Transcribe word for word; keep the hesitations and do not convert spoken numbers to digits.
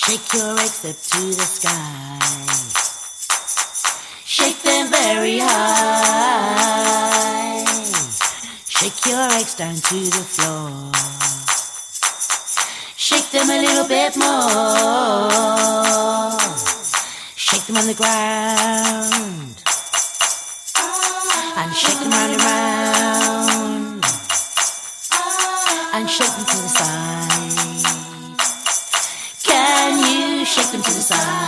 Shake your legs up to the sky. Shake them very high. Shake your legs down to the floor. Shake them a little bit more. Shake them on the ground. And shake them round and round. And shake them to the side. Can you shake them to the side?